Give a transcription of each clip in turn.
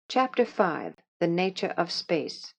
Chapter 5. The Nature of Space.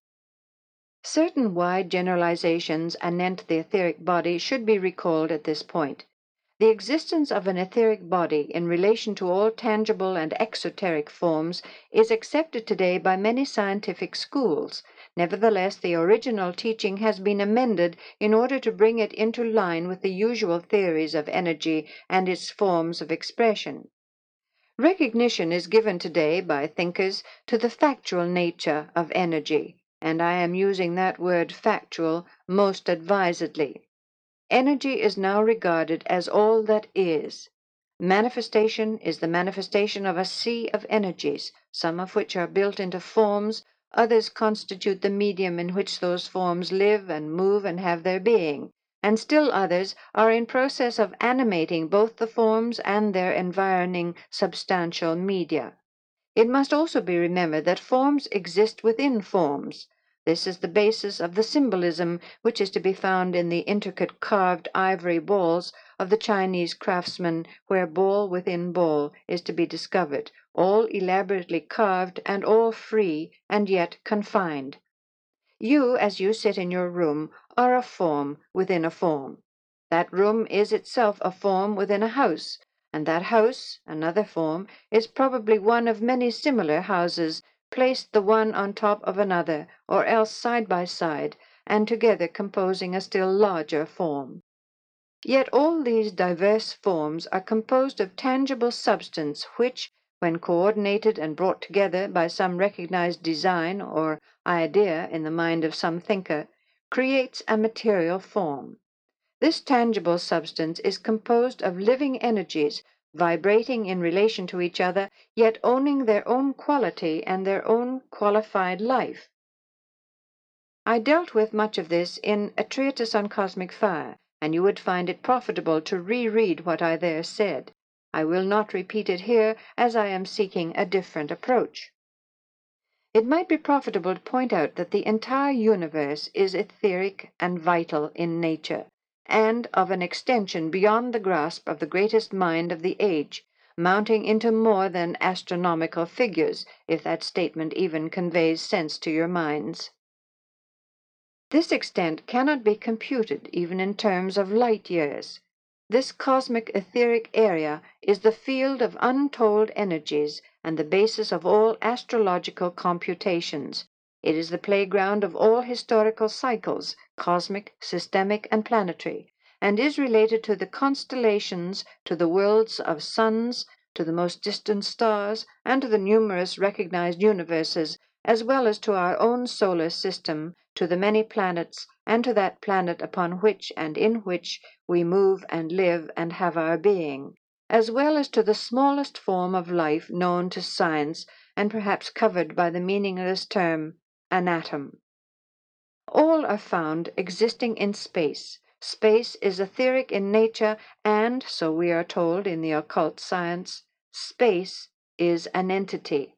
Certain wide generalizations anent the etheric body should be recalled at this point. The existence of an etheric body in relation to all tangible and exoteric forms is accepted today by many scientific schools. Nevertheless, the original teaching has been amended in order to bring it into line with the usual theories of energy and its forms of expression. Recognition is given today by thinkers to the factual nature of energy, and I am using that word factual most advisedly. Energy is now regarded as all that is. Manifestation is the manifestation of a sea of energies, some of which are built into forms, others constitute the medium in which those forms live and move and have their being, and still others are in process of animating both the forms and their environing substantial media. It must also be remembered that forms exist within forms. This is the basis of the symbolism which is to be found in the intricate carved ivory balls of the Chinese craftsman, where ball within ball is to be discovered, all elaborately carved and all free and yet confined. You, as you sit in your room, are a form within a form. That room is itself a form within a house, and that house, another form, is probably one of many similar houses, placed the one on top of another, or else side by side, and together composing a still larger form. Yet all these diverse forms are composed of tangible substance which, when coordinated and brought together by some recognized design or idea in the mind of some thinker, creates a material form. This tangible substance is composed of living energies vibrating in relation to each other, yet owning their own quality and their own qualified life. I dealt with much of this in A Treatise on Cosmic Fire, and you would find it profitable to reread what I there said. I will not repeat it here, as I am seeking a different approach. It might be profitable to point out that the entire universe is etheric and vital in nature, and of an extension beyond the grasp of the greatest mind of the age, mounting into more than astronomical figures, if that statement even conveys sense to your minds. This extent cannot be computed even in terms of light years. This cosmic etheric area is the field of untold energies and the basis of all astrological computations. It is the playground of all historical cycles, cosmic, systemic, and planetary, and is related to the constellations, to the worlds of suns, to the most distant stars, and to the numerous recognized universes, as well as to our own solar system, to the many planets, and to that planet upon which and in which we move and live and have our being, as well as to the smallest form of life known to science and perhaps covered by the meaningless term, an atom. All are found existing in space. Space is etheric in nature, and, so we are told in the occult science, space is an entity.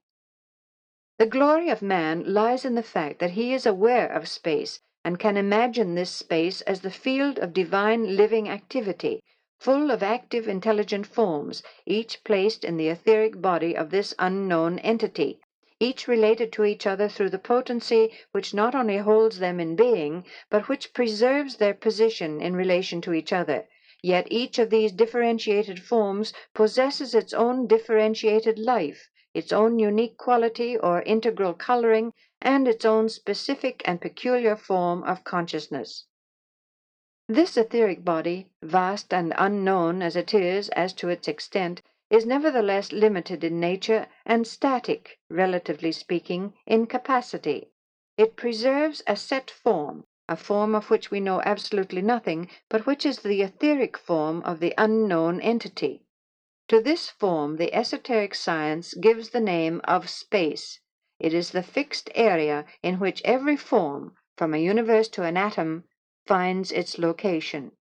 The glory of man lies in the fact that he is aware of space and can imagine this space as the field of divine living activity, full of active intelligent forms, each placed in the etheric body of this unknown entity, each related to each other through the potency which not only holds them in being, but which preserves their position in relation to each other. Yet each of these differentiated forms possesses its own differentiated life, its own unique quality or integral coloring, and its own specific and peculiar form of consciousness. This etheric body, vast and unknown as it is as to its extent, is nevertheless limited in nature and static, relatively speaking, in capacity. It preserves a set form, a form of which we know absolutely nothing, but which is the etheric form of the unknown entity. To this form the esoteric science gives the name of space. It is the fixed area in which every form, from a universe to an atom, finds its location.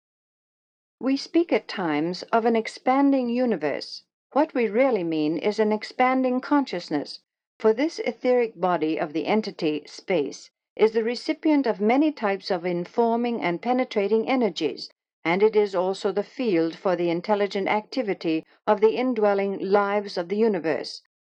We speak at times of an expanding universe. What we really mean is an expanding consciousness, for this etheric body of the entity, space, is the recipient of many types of informing and penetrating energies, and it is also the field for the intelligent activity of the indwelling lives of the universe.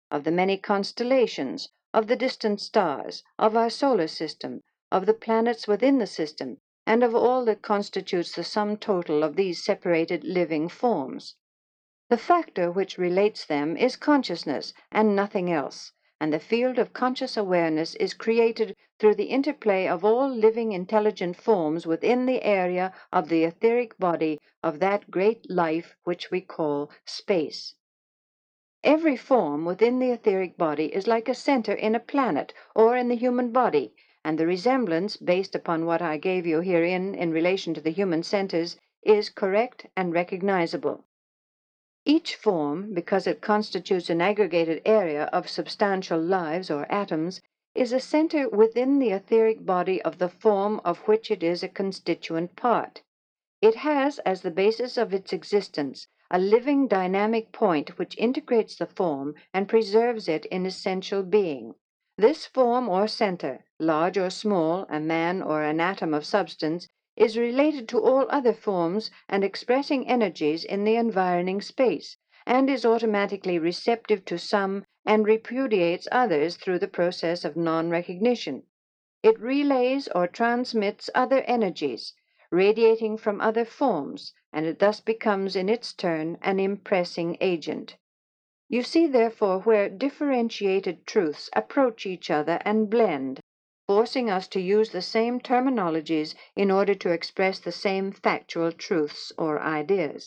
of the many constellations, of the distant stars, of our solar system, of the planets within the system, and of all that constitutes the sum total of these separated living forms. The factor which relates them is consciousness and nothing else, and the field of conscious awareness is created through the interplay of all living intelligent forms within the area of the etheric body of that great life which we call space. Every form within the etheric body is like a center in a planet or in the human body, and the resemblance, based upon what I gave you herein in relation to the human centers, is correct and recognizable. Each form, because it constitutes an aggregated area of substantial lives or atoms, is a center within the etheric body of the form of which it is a constituent part. It has, as the basis of its existence, a living dynamic point which integrates the form and preserves it in essential being. This form or center, large or small, a man or an atom of substance, is related to all other forms and expressing energies in the environing space, and is automatically receptive to some and repudiates others through the process of non-recognition. It relays or transmits other energies, radiating from other forms, and it thus becomes in its turn an impressing agent. You see, therefore, where differentiated truths approach each other and blend, forcing us to use the same terminologies in order to express the same factual truths or ideas.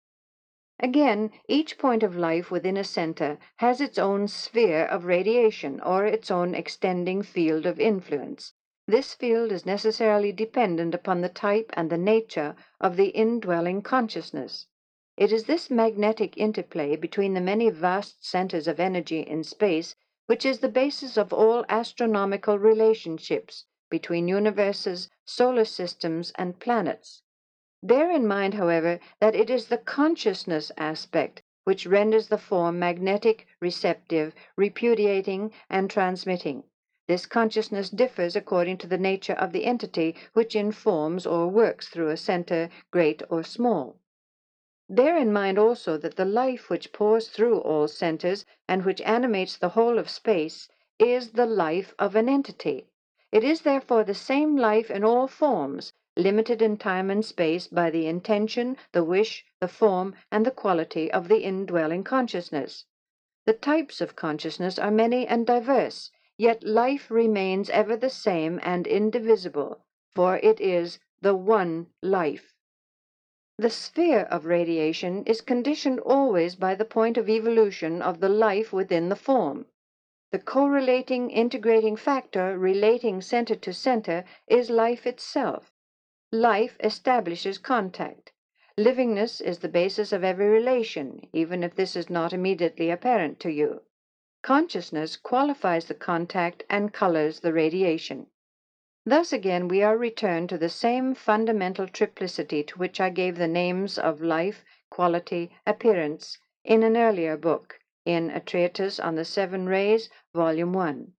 Again, each point of life within a center has its own sphere of radiation or its own extending field of influence. This field is necessarily dependent upon the type and the nature of the indwelling consciousness. It is this magnetic interplay between the many vast centers of energy in space which is the basis of all astronomical relationships between universes, solar systems, and planets. Bear in mind, however, that it is the consciousness aspect which renders the form magnetic, receptive, repudiating, and transmitting. This consciousness differs according to the nature of the entity which informs or works through a center, great or small. Bear in mind also that the life which pours through all centers and which animates the whole of space is the life of an entity. It is therefore the same life in all forms, limited in time and space by the intention, the wish, the form, and the quality of the indwelling consciousness. The types of consciousness are many and diverse, yet life remains ever the same and indivisible, for it is the one life. The sphere of radiation is conditioned always by the point of evolution of the life within the form. The correlating, integrating factor relating center to center is life itself. Life establishes contact. Livingness is the basis of every relation, even if this is not immediately apparent to you. Consciousness qualifies the contact and colors the radiation. Thus again we are returned to the same fundamental triplicity to which I gave the names of life, quality, appearance in an earlier book, in A Treatise on the Seven Rays, Volume 1.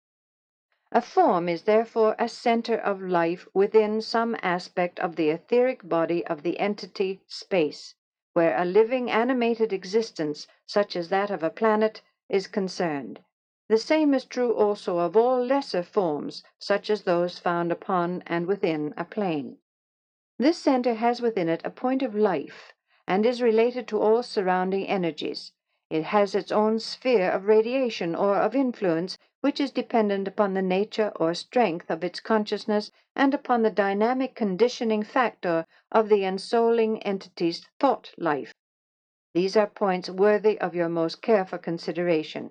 A form is therefore a center of life within some aspect of the etheric body of the entity space, where a living animated existence, such as that of a planet, is concerned. The same is true also of all lesser forms, such as those found upon and within a plane. This center has within it a point of life, and is related to all surrounding energies. It has its own sphere of radiation or of influence, which is dependent upon the nature or strength of its consciousness and upon the dynamic conditioning factor of the ensouling entity's thought life. These are points worthy of your most careful consideration.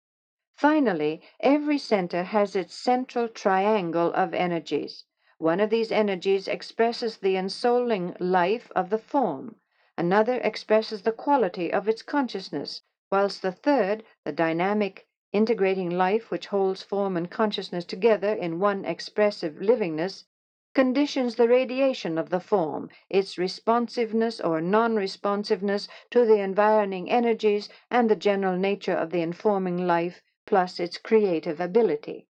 Finally, every center has its central triangle of energies. One of these energies expresses the ensouling life of the form, another expresses the quality of its consciousness, whilst the third, the dynamic, integrating life which holds form and consciousness together in one expressive livingness, conditions the radiation of the form, its responsiveness or non-responsiveness to the environing energies, and the general nature of the informing life, plus its creative ability.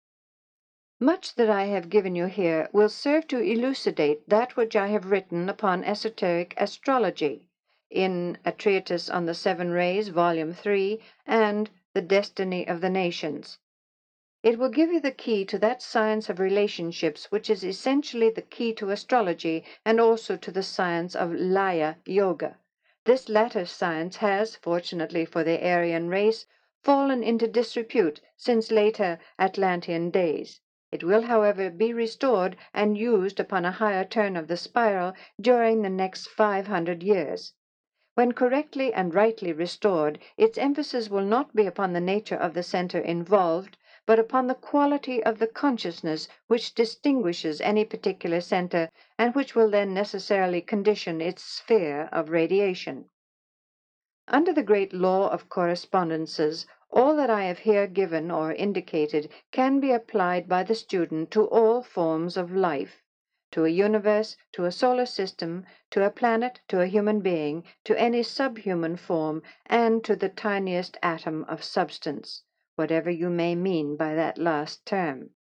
Much that I have given you here will serve to elucidate that which I have written upon esoteric astrology in A Treatise on the Seven Rays, Volume 3, and the destiny of the nations. It will give you the key to that science of relationships which is essentially the key to astrology and also to the science of Laya Yoga. This latter science has, fortunately for the Aryan race, fallen into disrepute since later Atlantean days. It will, however, be restored and used upon a higher turn of the spiral during the next 500 years. When correctly and rightly restored, its emphasis will not be upon the nature of the center involved, but upon the quality of the consciousness which distinguishes any particular center and which will then necessarily condition its sphere of radiation. Under the great law of correspondences, all that I have here given or indicated can be applied by the student to all forms of life, to a universe, to a solar system, to a planet, to a human being, to any subhuman form, and to the tiniest atom of substance, whatever you may mean by that last term.